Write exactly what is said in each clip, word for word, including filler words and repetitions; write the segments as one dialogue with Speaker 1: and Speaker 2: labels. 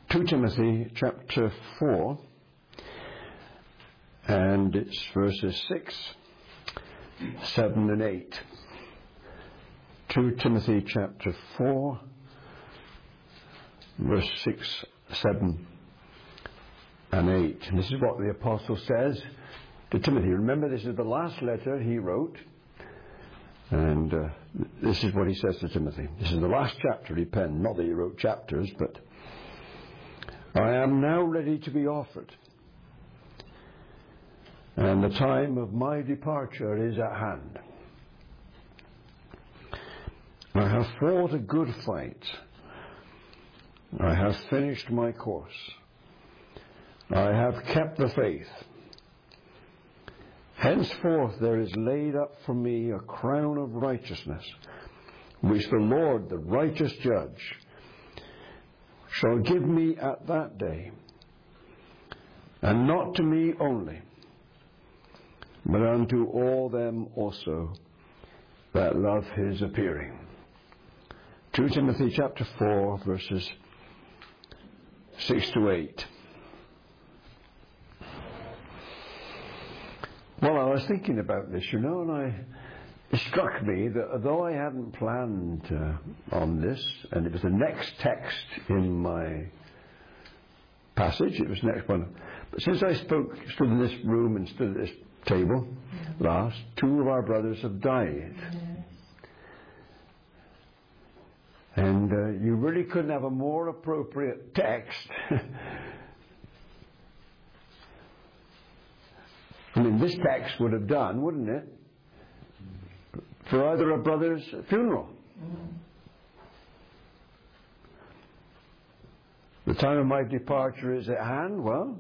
Speaker 1: Second Timothy chapter four, and it's verses six, seven and eight. Second Timothy chapter four, verse six, seven and eight. And this is what the apostle says to Timothy. Remember, this is the last letter he wrote, and uh, this is what he says to Timothy. This is the last chapter he penned. Not that he wrote chapters, but I am now ready to be offered, and the time of my departure is at hand. I have fought a good fight. I have finished my course. I have kept the faith. Henceforth there is laid up for me a crown of righteousness, which the Lord, the righteous judge, shall give me at that day, and not to me only, but unto all them also that love his appearing. Second Timothy chapter four, verses six to eight. Well, I was thinking about this, you know, and I, it struck me that although I hadn't planned uh, on this, and it was the next text in my passage, it was the next one, but since I spoke, stood in this room and stood at this table last, two of our brothers have died. And uh, you really couldn't have a more appropriate text. I mean, this text would have done, wouldn't it, for either a brother's funeral. The time of my departure is at hand. Well,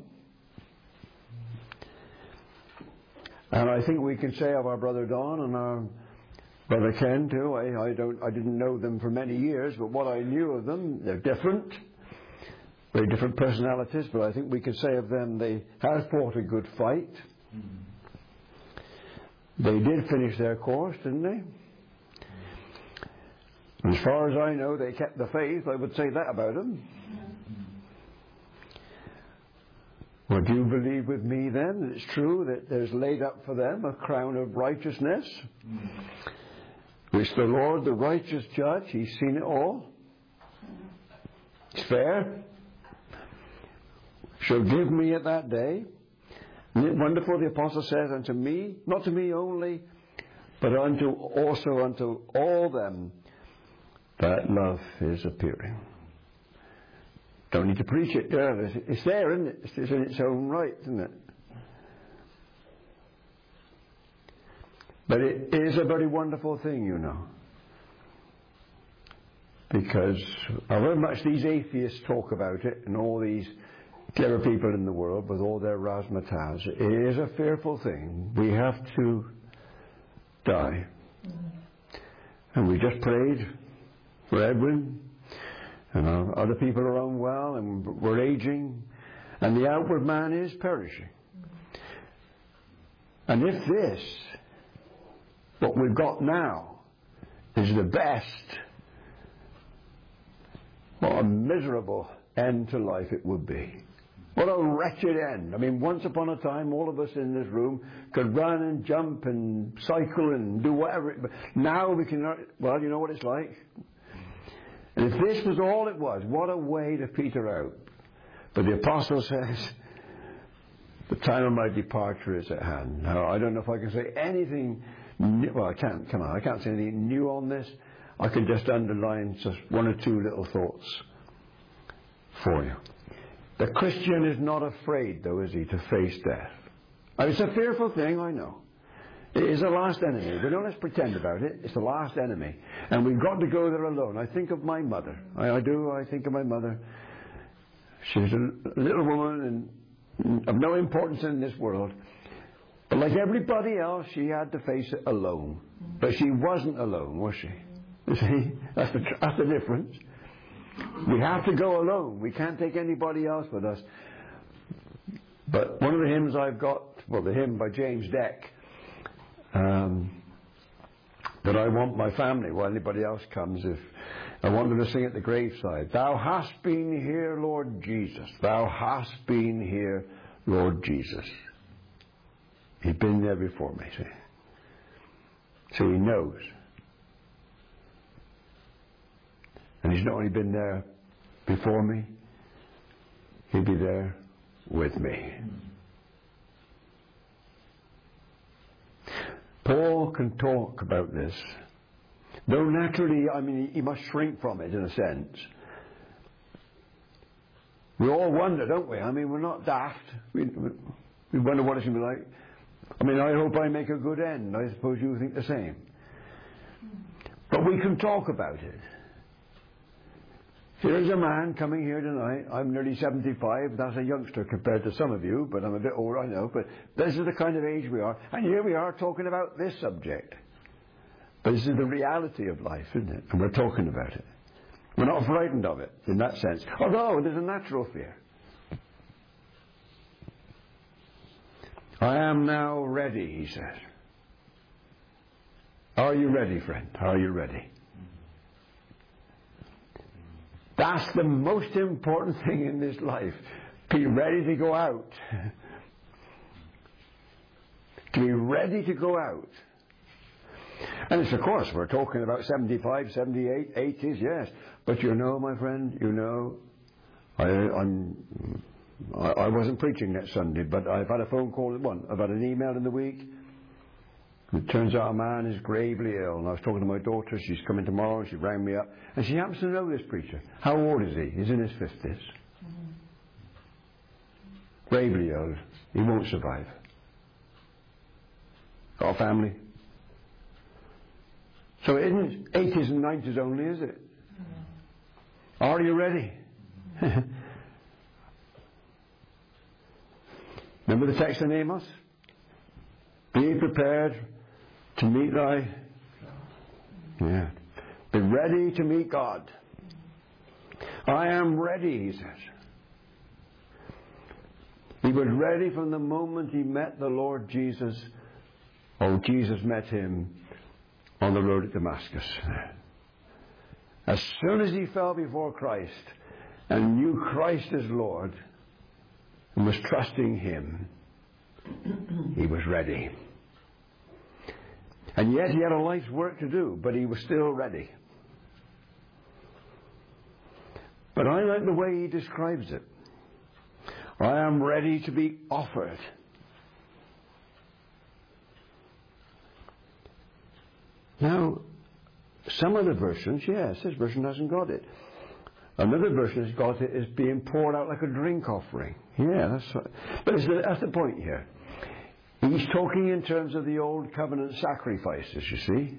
Speaker 1: and I think we can say of our brother Don and our brother Ken too. I, I don't, I didn't know them for many years, but what I knew of them, they're different, very different personalities. But I think we can say of them, they have fought a good fight. They did finish their course, didn't they? As far as I know, they kept the faith. I would say that about them. Well, do you believe with me then that it's true that there's laid up for them a crown of righteousness, which the Lord, the righteous judge, he's seen it all, it's fair, shall give me at that day? Isn't it wonderful? The apostle says, unto me, not to me only, but unto also unto all them that love his appearing. Don't need to preach it, there. It's there, isn't it? It's in its own right, isn't it? But it is a very wonderful thing, you know. Because however much these atheists talk about it, and all these clever people in the world with all their razzmatazz, it is a fearful thing. We have to die. And we just prayed for Edwin, and our other people are unwell, and we're aging, and the outward man is perishing. And if this, what we've got now, is the best, what a miserable end to life it would be. What a wretched end. I mean, once upon a time, all of us in this room could run and jump and cycle and do whatever. But now we can, well, you know what it's like. And if this was all it was, what a way to peter out. But the apostle says, the time of my departure is at hand. Now, I don't know if I can say anything new. Well, I can't, come on, I can't say anything new on this. I can just underline just one or two little thoughts for you. The Christian is not afraid, though, is he, to face death? I mean, it's a fearful thing, I know. It is the last enemy. We don't let's pretend about it. It's the last enemy. And we've got to go there alone. I think of my mother. I, I do. I think of my mother. She was a little woman and of no importance in this world. But like everybody else, she had to face it alone. But she wasn't alone, was she? You see? That's the, that's the difference. We have to go alone. We can't take anybody else with us. But one of the hymns I've got, well, the hymn by James Deck, um, that I want my family, while anybody else comes, if I want them to sing at the graveside, Thou hast been here, Lord Jesus. Thou hast been here, Lord Jesus. He's been there before me, see. So he knows. And he's not only been there before me, he'll be there with me. Paul can talk about this. Though naturally, I mean, he must shrink from it in a sense. We all wonder, don't we? I mean, we're not daft. We, we wonder what it's going to be like. I mean, I hope I make a good end. I suppose you think the same. But we can talk about it. Here's a man coming here tonight. I'm nearly seventy-five. That's a youngster compared to some of you, but I'm a bit older, I know. But this is the kind of age we are. And here we are talking about this subject. But this is the reality of life, isn't it? And we're talking about it. We're not frightened of it in that sense. Although there's a natural fear. I am now ready, he says. Are you ready, friend? Are you ready? That's the most important thing in this life. Be ready to go out. To be ready to go out. And it's, of course, we're talking about seventy-five, seventy-eight, eighties, yes. But you know, my friend, you know, I, I'm, I, I wasn't preaching next Sunday, but I've had a phone call at one. I've had an email in the week. It turns out a man is gravely ill. And I was talking to my daughter. She's coming tomorrow. She rang me up. And she happens to know this preacher. How old is he? He's in his fifties. Mm-hmm. Gravely ill. He won't survive. Got a family. So it isn't eighties and nineties only, is it? Mm-hmm. Are you ready? Remember the text in Amos? Be prepared to meet thy... Yeah. Be ready to meet God. I am ready, he says. He was ready from the moment he met the Lord Jesus. Oh, Jesus met him on the road to Damascus. As soon as he fell before Christ and knew Christ as Lord and was trusting him, he was ready. And yet he had a life's work to do, but he was still ready. But I like the way he describes it. I am ready to be offered. Now, some of the versions, yes, this version hasn't got it. Another version has got it as being poured out like a drink offering. Yeah, that's right. But it's the, that's the point here. He's talking in terms of the old covenant sacrifices, you see.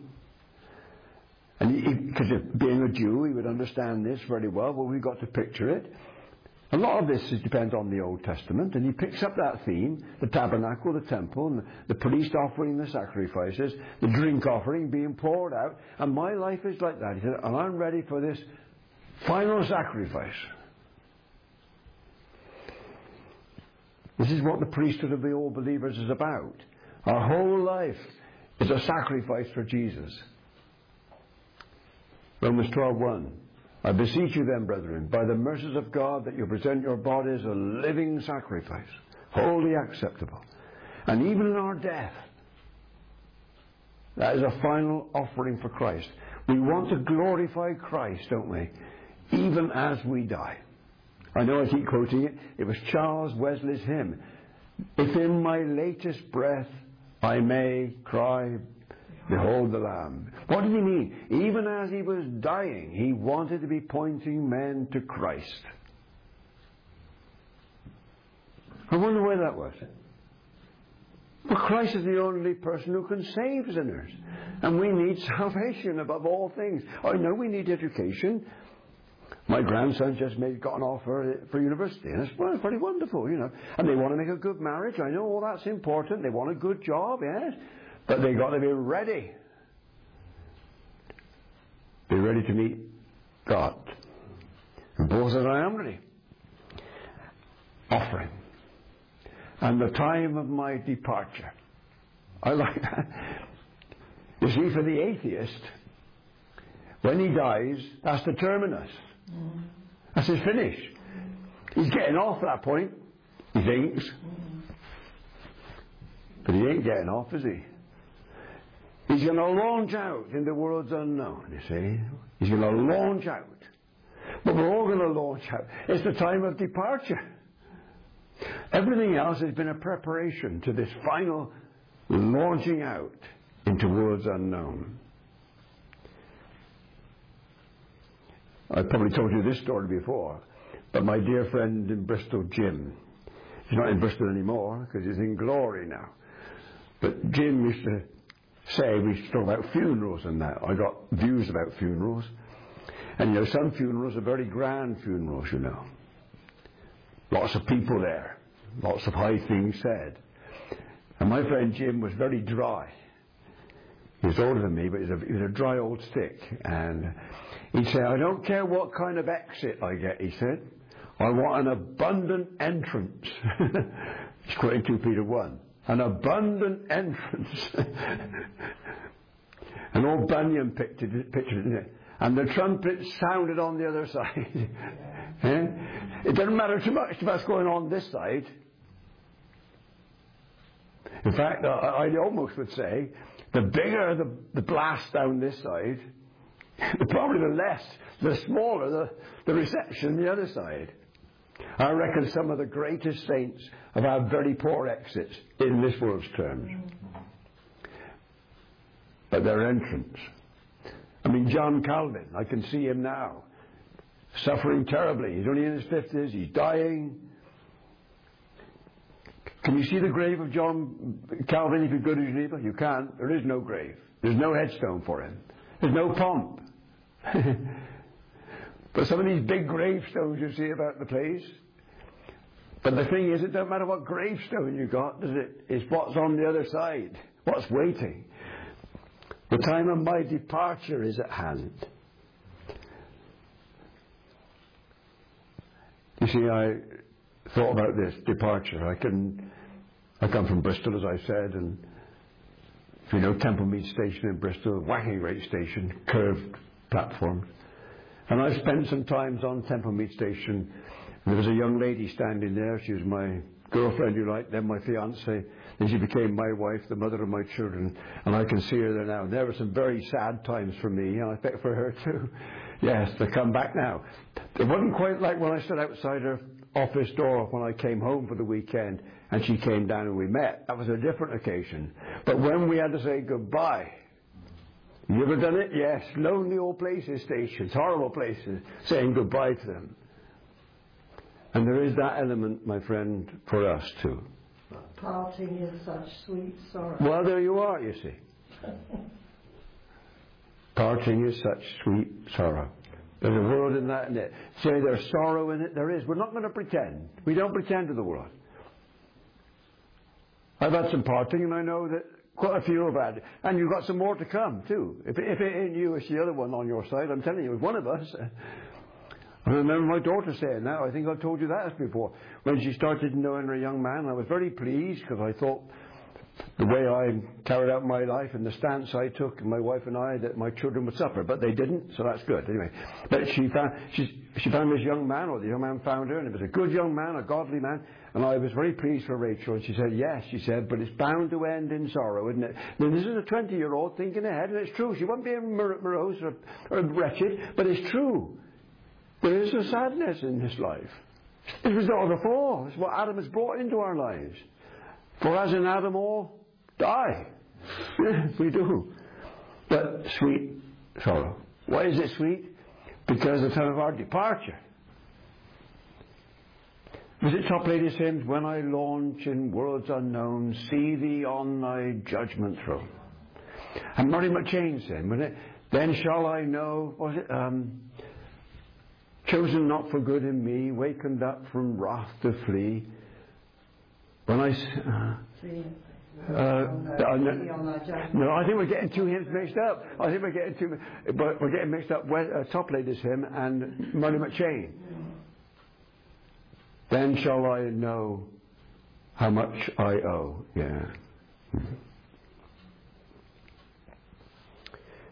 Speaker 1: And because being a Jew, he would understand this very well, but we've got to picture it. A lot of this is, depends on the Old Testament, and he picks up that theme, the tabernacle, the temple, and the priest offering the sacrifices, the drink offering being poured out, and my life is like that. He said, and I'm ready for this final sacrifice. This is what the priesthood of the old believers is about. Our whole life is a sacrifice for Jesus. Romans twelve one. I beseech you then, brethren, by the mercies of God, that you present your bodies a living sacrifice, wholly acceptable. And even in our death, that is a final offering for Christ. We want to glorify Christ, don't we? Even as we die. I know I keep quoting it. It was Charles Wesley's hymn. If in my latest breath I may cry, behold the Lamb. What did he mean? Even as he was dying, he wanted to be pointing men to Christ. I wonder why that was. Well, Christ is the only person who can save sinners. And we need salvation above all things. I know we need education. My grandson just made, got an offer for university, and it's, well, it's pretty wonderful, you know. And they want to make a good marriage. I know all that's important. They want a good job, yes. But they've got to be ready. Be ready to meet God. And Paul says, I am ready. Offering. And the time of my departure. I like that. You see, for the atheist, when he dies, that's the terminus. Mm. That's his finish. He's getting off at that point, he thinks. Mm. But he ain't getting off, is he? He's going to launch out in the world's unknown, you see. He's going to launch out. But we're all going to launch out. It's the time of departure. Everything else has been a preparation to this final launching out into worlds unknown. I've probably told you this story before, but my dear friend in Bristol, Jim, he's not in Bristol anymore because he's in glory now. But Jim used to say, we used to talk about funerals and that. I got views about funerals. And you know, some funerals are very grand funerals, you know. Lots of people there. Lots of high things said. And my friend Jim was very dry. He was older than me, but he was a, he was a dry old stick. And he said, I don't care what kind of exit I get, he said. I want an abundant entrance. He's quoting two Peter one. An abundant entrance. And old Bunyan pictured it, pictured it. And the trumpet sounded on the other side. eh? It doesn't matter too much to what's going on this side. In fact, I, I almost would say, the bigger the, the blast down this side, the probably the less, the smaller the, the reception on the other side. I reckon some of the greatest saints have had very poor exits in this world's terms. But their entrance. I mean, John Calvin, I can see him now, suffering terribly. He's only in his fifties, he's dying. Can you see the grave of John Calvin if you're good as your neighbour? You can't. There is no grave. There's no headstone for him. There's no pomp. But some of these big gravestones you see about the place. But the thing is, it doesn't matter what gravestone you got, does it? It's what's on the other side, what's waiting. The time of my departure is at hand. You see, I thought about this departure. I can, I come from Bristol, as I said, and if you know Templemead Station in Bristol, whacking great station, curved platform. And I spent some times on Templemead Station. There was a young lady standing there. She was my girlfriend, you like, then my fiancée. Then she became my wife, the mother of my children. And I can see her there now. And there were some very sad times for me, and I think for her too. Yes, to come back now. It wasn't quite like when I stood outside her office door when I came home for the weekend and she came down and we met. That was a different occasion. But when we had to say goodbye, you ever done it? Yes. Lonely old places, stations, horrible places, saying goodbye to them. And there is that element, my friend, for us too.
Speaker 2: Parting is such sweet sorrow.
Speaker 1: Well, there you are, you see. Parting is such sweet sorrow. There's a world in that, in it. Say there's sorrow in it, there is. We're not going to pretend. We don't pretend to the world. I've had some parting, and I know that quite a few have had it. And you've got some more to come, too. If, if it ain't you, it's the other one on your side. I'm telling you, it's one of us. I remember my daughter saying that. I think I've told you that before. When she started knowing her young man, I was very pleased because I thought the way I carried out my life and the stance I took, my wife and I, that my children would suffer. But they didn't, so that's good. Anyway, but she found, she, she found this young man, or the young man found her, and it was a good young man, a godly man. And I was very pleased for Rachel. And she said, yes, she said, but it's bound to end in sorrow, isn't it? Now, this is a twenty-year-old thinking ahead, and it's true. She wasn't being morose or, or wretched, but it's true. There is a sadness in this life. It's the result of the fall. It's what Adam has brought into our lives. For as in Adam all die. Yes, we do. But sweet sorrow. Why is it sweet? Because the time of our departure. Was it Toplady's hymns? When I launch in worlds unknown, see thee on thy judgment throne. And Murray McChain's hymn, wasn't it? Then shall I know, was it? Um, chosen not for good in me, wakened up from wrath to flee. When I... Uh, uh, uh, no, no, I think we're getting two hymns mixed up. I think we're getting two... But we're getting mixed up with uh, Toplady's hymn and Murray McChain. Then shall I know how much I owe. Yeah.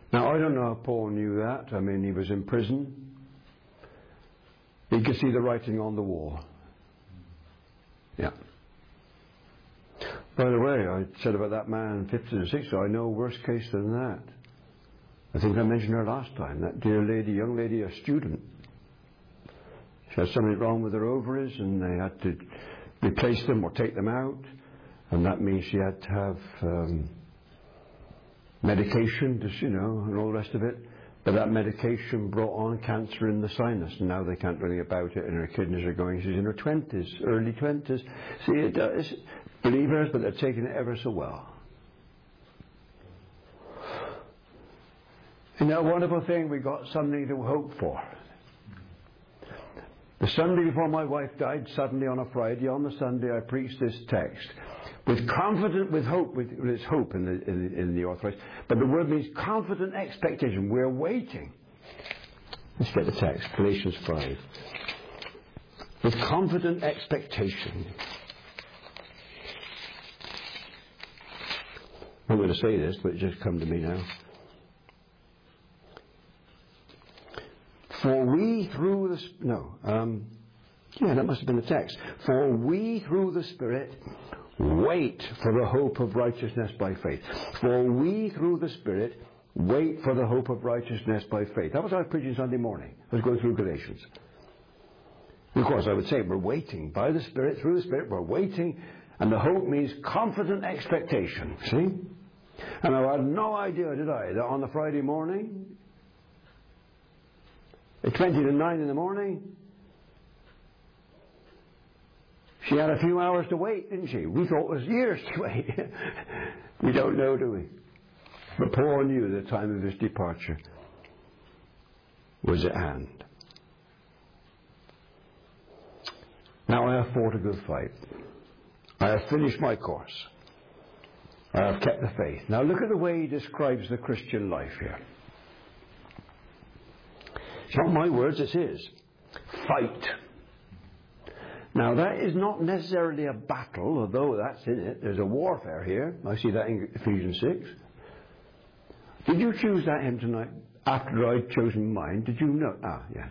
Speaker 1: Now, I don't know how Paul knew that. I mean, he was in prison. He could see the writing on the wall. Yeah. By the way, I said about that man fifteen or sixteen, I know a worse case than that. I think I mentioned her last time. That dear lady, young lady, a student. She had something wrong with her ovaries and they had to replace them or take them out. And that means she had to have um, medication, just, you know, and all the rest of it. But that medication brought on cancer in the sinus. And now they can't do anything about it and her kidneys are going. She's in her twenties, early twenties. See, it does. Believers, but they're taking it ever so well. Isn't that a wonderful thing? We got something to hope for. The Sunday before my wife died, suddenly on a Friday, on the Sunday I preached this text. With confident, with hope, with, it's hope in the, in the, in the Authorized, but the word means confident expectation. We're waiting. Let's get the text, Galatians five. With confident expectation. I'm going to say this, but it just come to me now. For we through the... No. Um, yeah, that must have been the text. For we through the Spirit wait for the hope of righteousness by faith. For we through the Spirit wait for the hope of righteousness by faith. That was what I was preaching Sunday morning. I was going through Galatians. Of course, I would say we're waiting. By the Spirit, through the Spirit, we're waiting. And the hope means confident expectation. See? And I had no idea, did I, that on the Friday morning, at twenty to nine in the morning, she had a few hours to wait, didn't she? We thought it was years to wait. We don't know, do we? But Paul knew the time of his departure was at hand. Now I have fought a good fight. I have finished my course. I have kept the faith. Now look at the way he describes the Christian life here. It's not my words, it's his. Fight. Now that is not necessarily a battle, although that's in it. There's a warfare here. I see that in Ephesians six. Did you choose that hymn tonight after I'd chosen mine? Did you know? Ah, yeah.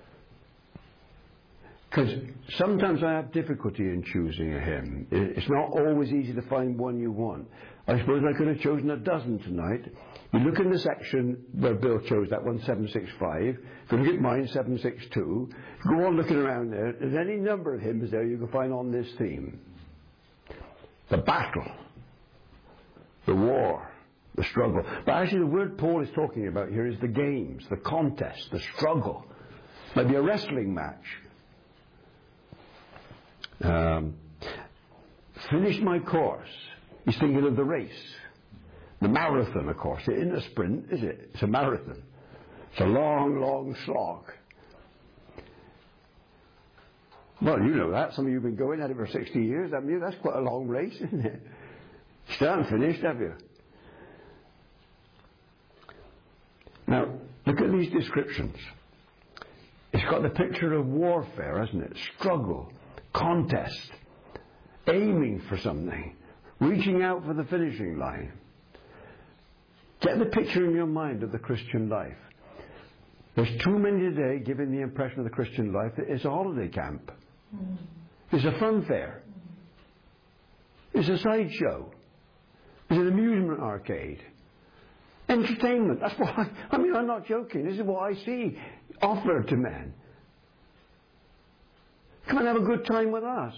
Speaker 1: Because sometimes I have difficulty in choosing a hymn. It's not always easy to find one you want. I suppose I could have chosen a dozen tonight. You look in the section where Bill chose that one, seven six five. If you get mine, seven six two. Go on looking around there. There's any number of hymns there you can find on this theme. The battle. The war. The struggle. But actually the word Paul is talking about here is the games, the contest, the struggle. Maybe a wrestling match. Um, finish my course. He's thinking of the race. The marathon, of course. It isn't a sprint, is it? It's a marathon. It's a long, long slog. Well, you know that. Some of you have been going at it for sixty years, haven't you? That's quite a long race, isn't it? You still haven't finished, have you? Now, look at these descriptions. It's got the picture of warfare, hasn't it? Struggle. Contest, aiming for something, reaching out for the finishing line. Get the picture in your mind of the Christian life. There's too many today giving the impression of the Christian life that it's a holiday camp. Mm. It's a fun fair. Mm. It's a sideshow. It's an amusement arcade. Entertainment. That's what I, I mean, I'm not joking. This is what I see offered to men. Come and have a good time with us.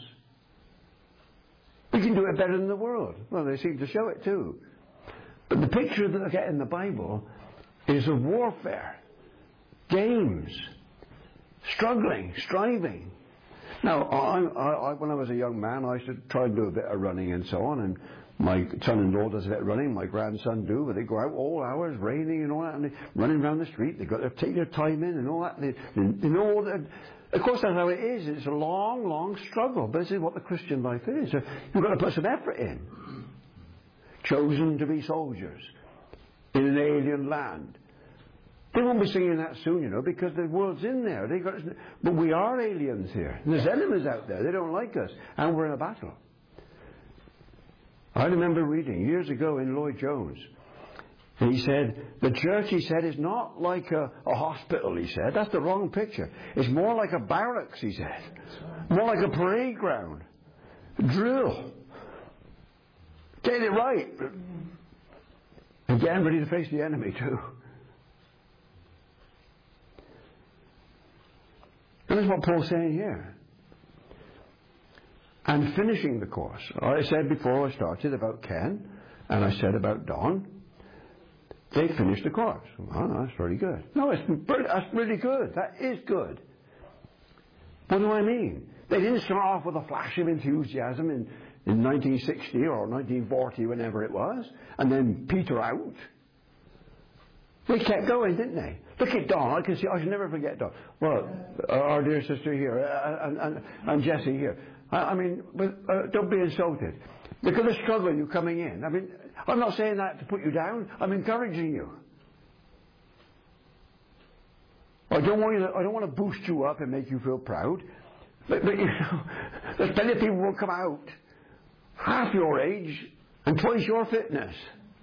Speaker 1: We can do it better than the world. Well, they seem to show it too. But the picture that I get in the Bible is of warfare, games, struggling, striving. Now, I, I, when I was a young man, I used to try and do a bit of running and so on. And my son-in-law does a bit of running. My grandson do. But they go out all hours, raining and all that, and they're running around the street. They've got to take their time in and all that. They, they, they know all that. Of course, that's how it is. It's a long, long struggle. But this is what the Christian life is. You've got to put some effort in. Chosen to be soldiers in an alien land. They won't be singing that soon, you know, because the world's in there. They got, but we are aliens here. And there's enemies out there. They don't like us. And we're in a battle. I remember reading years ago in Lloyd Jones. And he said, the church, he said, is not like a, a hospital, he said. That's the wrong picture. It's more like a barracks, he said. More like a parade ground. Drill. Get it right. Again, ready to face the enemy too. And that's what Paul's saying here. And finishing the course. I said before I started about Ken, and I said about Don. They finished the course. Oh, that's very good. No, it's, that's really good. That is good. What do I mean? They didn't start off with a flash of enthusiasm in, in nineteen sixty or nineteen forty, whenever it was, and then peter out. They kept going, didn't they? Look at Don. I can see. I should never forget Don. Well, our dear sister here, uh, and, and, and Jessie here. I, I mean, but, uh, don't be insulted. Look at the struggle you coming in. I mean, I'm not saying that to put you down. I'm encouraging you. I don't want you to, I don't want to boost you up and make you feel proud. But, but you know, there's plenty of people who will come out half your age and twice your fitness.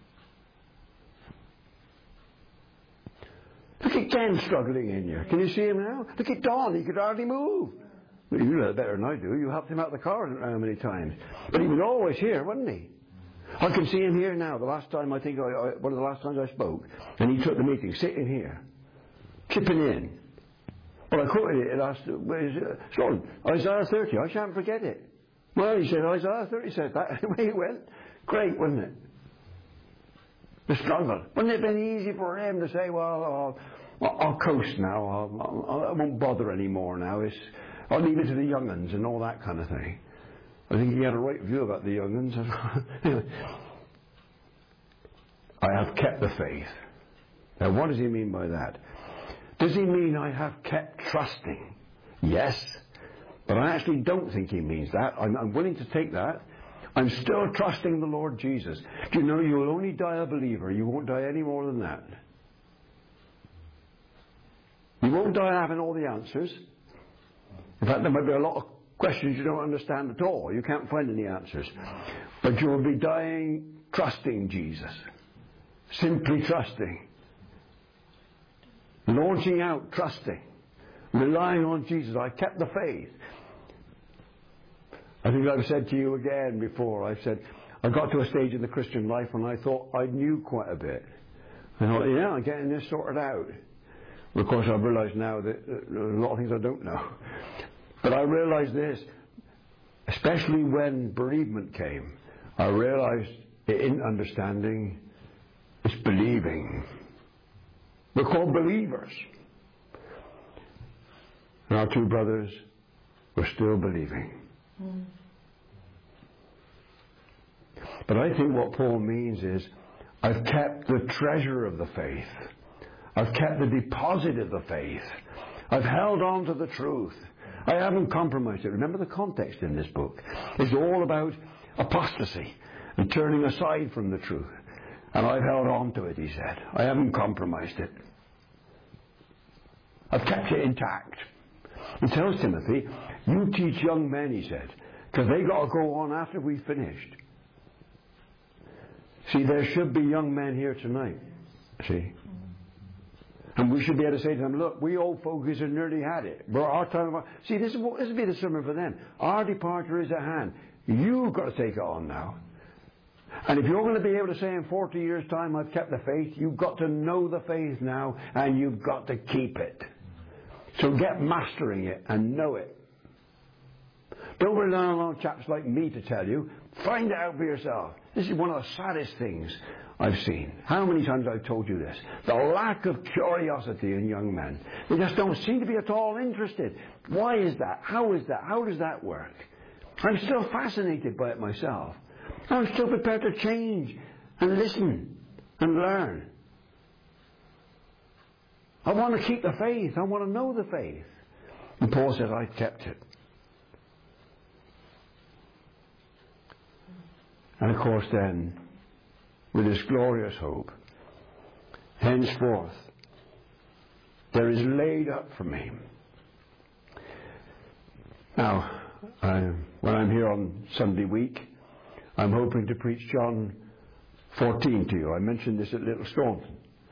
Speaker 1: Look at Ken struggling in here. Can you see him now? Look at Don. He could hardly move. Well, you know better than I do. You helped him out of the car how many times. But he was always here, wasn't he? I can see him here now. The last time, I think, I, I, one of the last times I spoke, and he took the meeting, sitting here, chipping in. Well, I quoted it last, Sean, Isaiah thirty. I shan't forget it. Well, he said, Isaiah thirty says that. Away he went. Great, wasn't it? The struggle. Wouldn't it have been easy for him to say, well, I'll, I'll coast now. I'll, I'll, I won't bother anymore now. It's, I'll leave it to the young uns and all that kind of thing. I think he had a right view about the young uns. I have kept the faith. Now, what does he mean by that? Does he mean I have kept trusting? Yes. But I actually don't think he means that. I'm, I'm willing to take that. I'm still trusting the Lord Jesus. Do you know you will only die a believer? You won't die any more than that. You won't die having all the answers. In fact, there might be a lot of questions you don't understand at all. You can't find any answers. But you will be dying trusting Jesus. Simply trusting. Launching out, trusting. Relying on Jesus. I kept the faith. I think I've said to you again before, I've said, I got to a stage in the Christian life when I thought I knew quite a bit. I thought, yeah, I'm getting this sorted out. Of course, I've realized now that there are a lot of things I don't know. But I realized this, especially when bereavement came, I realized in understanding, it's believing. We're called believers. And our two brothers were still believing. Mm. But I think what Paul means is, I've kept the treasure of the faith. I've kept the deposit of the faith. I've held on to the truth. I haven't compromised it. Remember the context in this book. It's all about apostasy and turning aside from the truth. And I've held on to it, he said. I haven't compromised it. I've kept it intact. He tells Timothy, you teach young men, he said, because they got to go on after we've finished. See, there should be young men here tonight. See? And we should be able to say to them, look, we old folks have nearly had it. We're our time of, see, this, is, this will be the sermon for them. Our departure is at hand. You've got to take it on now. And if you're going to be able to say in forty years' time, I've kept the faith, you've got to know the faith now, and you've got to keep it. So get mastering it and know it. Don't rely on chaps like me to tell you. Find it out for yourself. This is one of the saddest things I've seen. How many times I've told you this? The lack of curiosity in young men. They just don't seem to be at all interested. Why is that? How is that? How does that work? I'm still fascinated by it myself. I'm still prepared to change and listen and learn. I want to keep the faith. I want to know the faith. And Paul says, I kept it. And of course then, with this glorious hope, henceforth, there is laid up for me. Now, I, when I'm here on Sunday week, I'm hoping to preach John fourteen to you. I mentioned this at Little Staunton.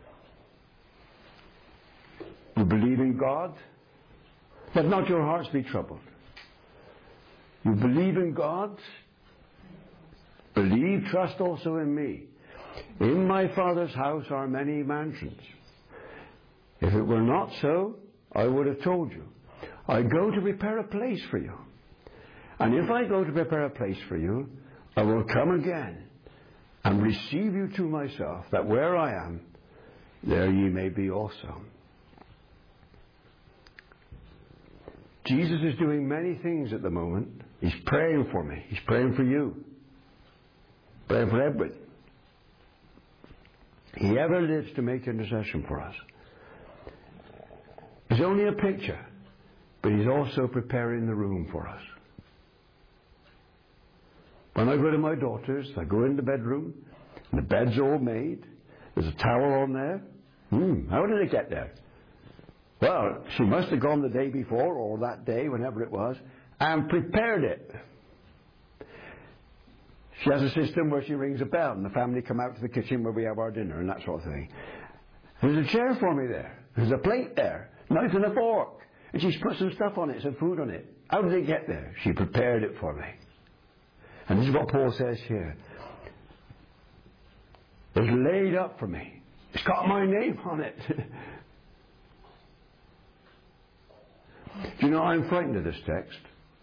Speaker 1: You believe in God? Let not your hearts be troubled. You believe in God? Believe, trust also in me. In my Father's house are many mansions. If it were not so, I would have told you. I go to prepare a place for you. And if I go to prepare a place for you, I will come again and receive you to myself, that where I am, there ye may be also. Jesus is doing many things at the moment. He's praying for me. He's praying for you. Praying for Edwin. He ever lives to make intercession for us. It's only a picture, but he's also preparing the room for us. When I go to my daughter's, I go in the bedroom, and the bed's all made. There's a towel on there. Hmm, how did it get there? Well, she must have gone the day before, or that day, whenever it was, and prepared it. She has a system where she rings a bell, and the family come out to the kitchen where we have our dinner, and that sort of thing. There's a chair for me there. There's a plate there, knife and a fork. And she's put some stuff on it, some food on it. How did it get there? She prepared it for me. And this is what Paul says here. It's laid up for me. It's got my name on it. Do you know, I'm frightened of this text.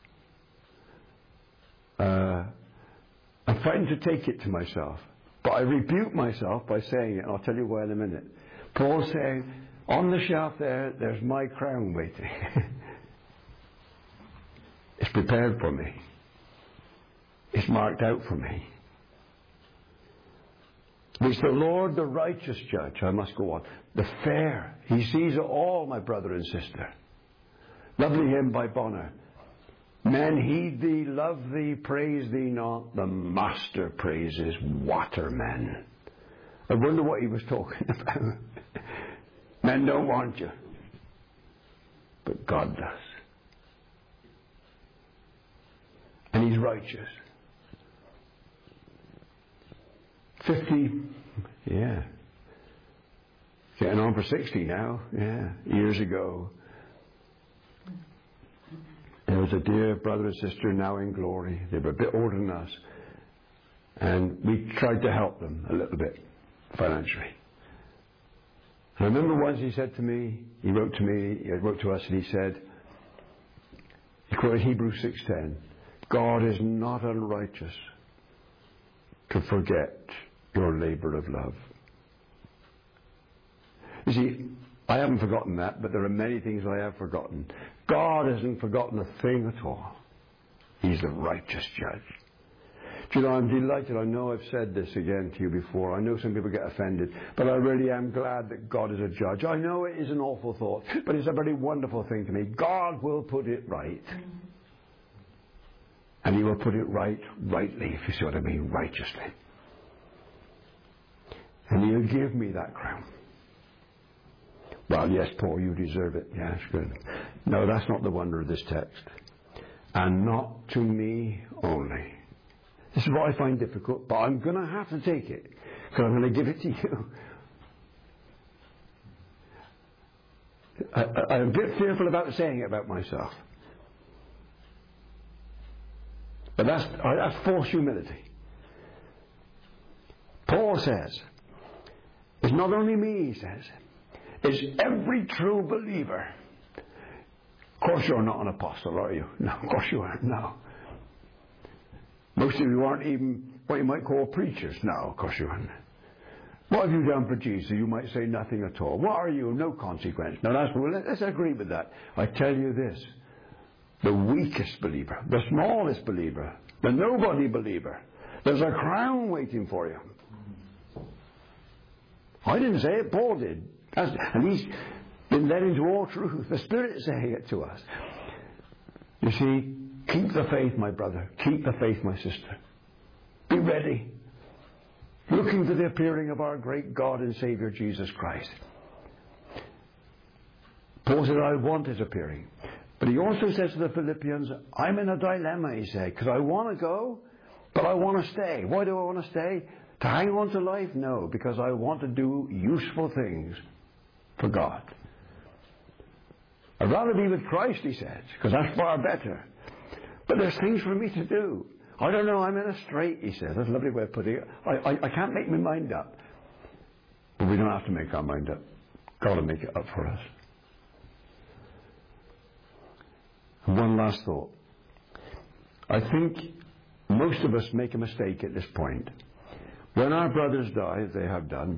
Speaker 1: Uh, I'm frightened to take it to myself. But I rebuke myself by saying it, and I'll tell you why in a minute. Paul's saying, on the shelf there, there's my crown waiting. It's prepared for me. It's marked out for me. It's the Lord, the righteous judge. I must go on. The fair. He sees it all, my brother and sister. Lovely hymn by Bonner. Men heed thee, love thee, praise thee not. The master praises watermen. I wonder what he was talking about. Men don't want you. But God does. And he's righteous. Fifty, yeah. Getting on for sixty now, yeah. Years ago. There was a dear brother and sister now in glory. They were a bit older than us. And we tried to help them a little bit financially. I remember once he said to me, he wrote to me, he wrote to us and he said, he quoted Hebrews six ten, God is not unrighteous to forget your labor of love. You see, I haven't forgotten that, but there are many things I have forgotten. God hasn't forgotten a thing at all. He's the righteous judge. Do you know, I'm delighted. I know I've said this again to you before. I know some people get offended, but I really am glad that God is a judge. I know it is an awful thought, but it's a very wonderful thing to me. God will put it right. And he will put it right, rightly, if you see what I mean, righteously. And he'll give me that crown. Well, yes, Paul, you deserve it. Yes, good. No, that's not the wonder of this text. And not to me only. This is what I find difficult, but I'm going to have to take it, because I'm going to give it to you. I, I, I'm a bit fearful about saying it about myself. But that's, that's false humility. Paul says, it's not only me, he says, it's every true believer. Of course you're not an apostle, are you? No, of course you aren't, no. Most of you aren't even what you might call preachers. No, of course you aren't. What have you done for Jesus? You might say nothing at all. What are you? No consequence. Now that's, well, let's agree with that. I tell you this. The weakest believer, the smallest believer, the nobody believer, there's a crown waiting for you. I didn't say it, Paul did. That's, and he's been led into all truth. The Spirit is saying it to us. You see, keep the faith, my brother. Keep the faith, my sister. Be ready. Looking for the appearing of our great God and Savior, Jesus Christ. Paul said, I want his appearing. But he also says to the Philippians, I'm in a dilemma, he said, because I want to go, but I want to stay. Why do I want to stay? To hang on to life? No, because I want to do useful things for God. I'd rather be with Christ, he says, because that's far better. But there's things for me to do. I don't know, I'm in a strait, he says. That's a lovely way of putting it. I, I, I can't make my mind up. But we don't have to make our mind up. God will make it up for us. And one last thought. I think most of us make a mistake at this point. When our brothers die, as they have done,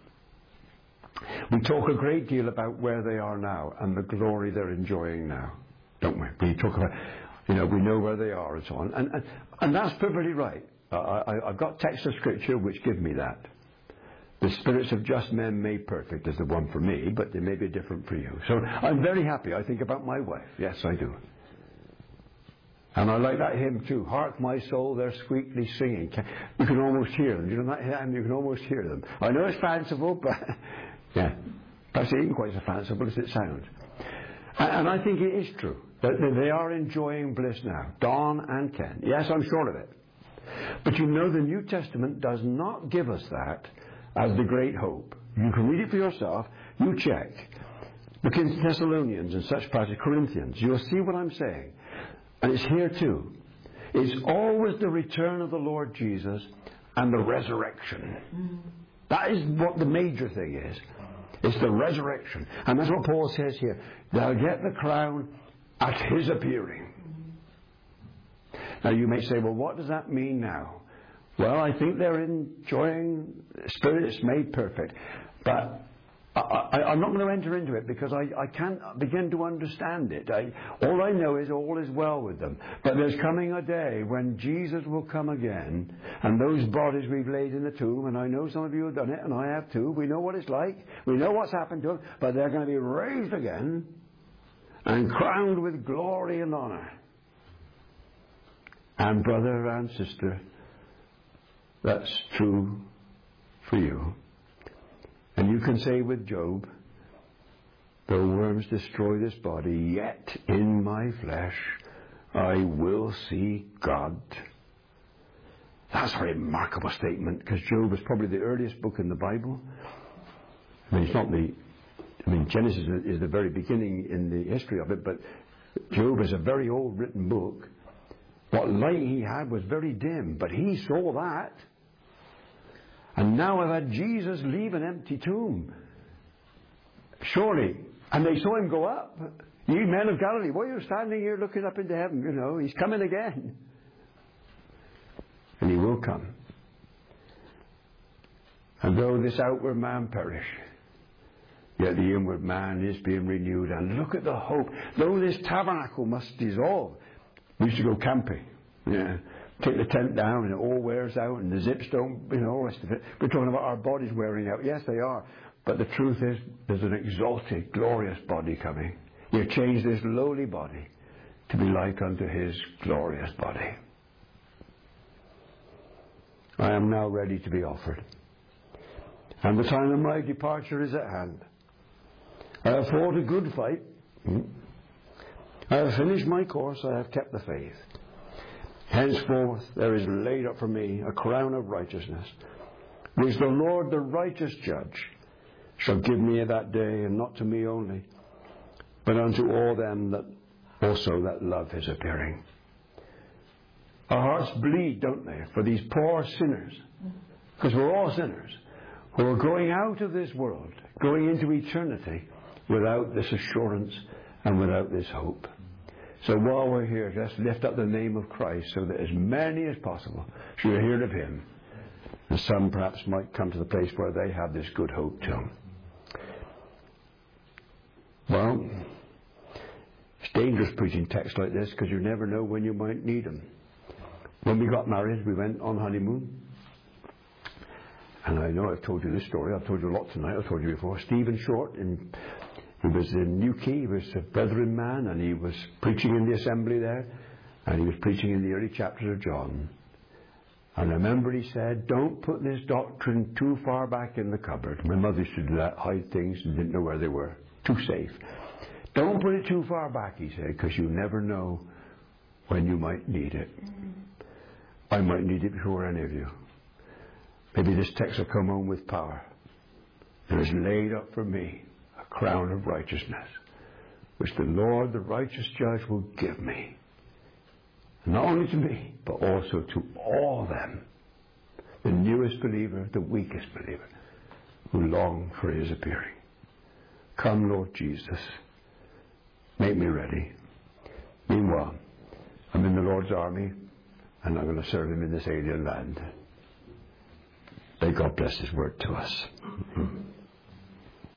Speaker 1: we talk a great deal about where they are now and the glory they're enjoying now, don't we? We talk about, you know, we know where they are and so on. And, and, and that's perfectly right. Uh, I, I've got texts of Scripture which give me that. The spirits of just men made perfect is the one for me, but they may be different for you. So I'm very happy. I think about my wife. Yes, I do. And I like that hymn too. Hark my soul, they're sweetly singing. You can almost hear them. You know that hymn? You can almost hear them. I know it's fanciful, but yeah, perhaps it isn't quite so fanciful as it sounds. And, and I think it is true that they are enjoying bliss now. Don and Ken. Yes, I'm sure of it. But you know the New Testament does not give us that as the great hope. You can read it for yourself. You check. Look in Thessalonians and such passages, Corinthians. You'll see what I'm saying. And it's here too. It's always the return of the Lord Jesus and the resurrection. Mm. That is what the major thing is. It's the resurrection. And that's what Paul says here. They'll get the crown at his appearing. Mm. Now you may say, well, what does that mean now? Well, I think they're enjoying spirits made perfect. But I, I, I'm not going to enter into it because I, I can't begin to understand it. I, all I know is all is well with them. But there's coming a day when Jesus will come again, and those bodies we've laid in the tomb, and I know some of you have done it, and I have too. We know what it's like. We know what's happened to them. But they're going to be raised again and crowned with glory and honor. And brother and sister, that's true for you. And you can say with Job, though worms destroy this body, yet in my flesh I will see God. That's a remarkable statement, because Job is probably the earliest book in the Bible. I mean, it's not the, I mean, Genesis is the very beginning in the history of it, but Job is a very old written book. What light he had was very dim, but he saw that. And now I've had Jesus leave an empty tomb. Surely. And they saw him go up. Ye men of Galilee, why are you standing here looking up into heaven? You know, he's coming again. And he will come. And though this outward man perish, yet the inward man is being renewed. And look at the hope. Though this tabernacle must dissolve. We used to go camping. Yeah. Take the tent down and it all wears out and the zips don't, you know, all the rest of it. We're talking about our bodies wearing out. Yes, they are. But the truth is, there's an exalted, glorious body coming. He'll change this lowly body to be like unto his glorious body. I am now ready to be offered. And the time of my departure is at hand. I have fought a good fight. I have finished my course. I have kept the faith. Henceforth there is laid up for me a crown of righteousness, which the Lord, the righteous judge, shall give me that day, and not to me only, but unto all them that also that love his appearing. Our hearts bleed, don't they, for these poor sinners, because we're all sinners, who are going out of this world, going into eternity without this assurance and without this hope. So while we're here, let's lift up the name of Christ so that as many as possible should hear of him. And some perhaps might come to the place where they have this good hope too. Well, it's dangerous preaching texts like this because you never know when you might need them. When we got married, we went on honeymoon. And I know I've told you this story. I've told you a lot tonight. I've told you before. Stephen Short in... He was in Newquay, he was a brethren man, and he was preaching in the assembly there, and he was preaching in the early chapters of John. And I remember he said, don't put this doctrine too far back in the cupboard. My mother used to do that, hide things and didn't know where they were. Too safe. Don't put it too far back, he said, because you never know when you might need it. I might need it before any of you. Maybe this text will come home with power. There is laid up for me a crown of righteousness, which the Lord, the righteous judge, will give me. Not only to me, but also to all them, the newest believer, the weakest believer, who long for his appearing. Come, Lord Jesus, make me ready. Meanwhile, I'm in the Lord's army, and I'm going to serve him in this alien land. May God bless his word to us.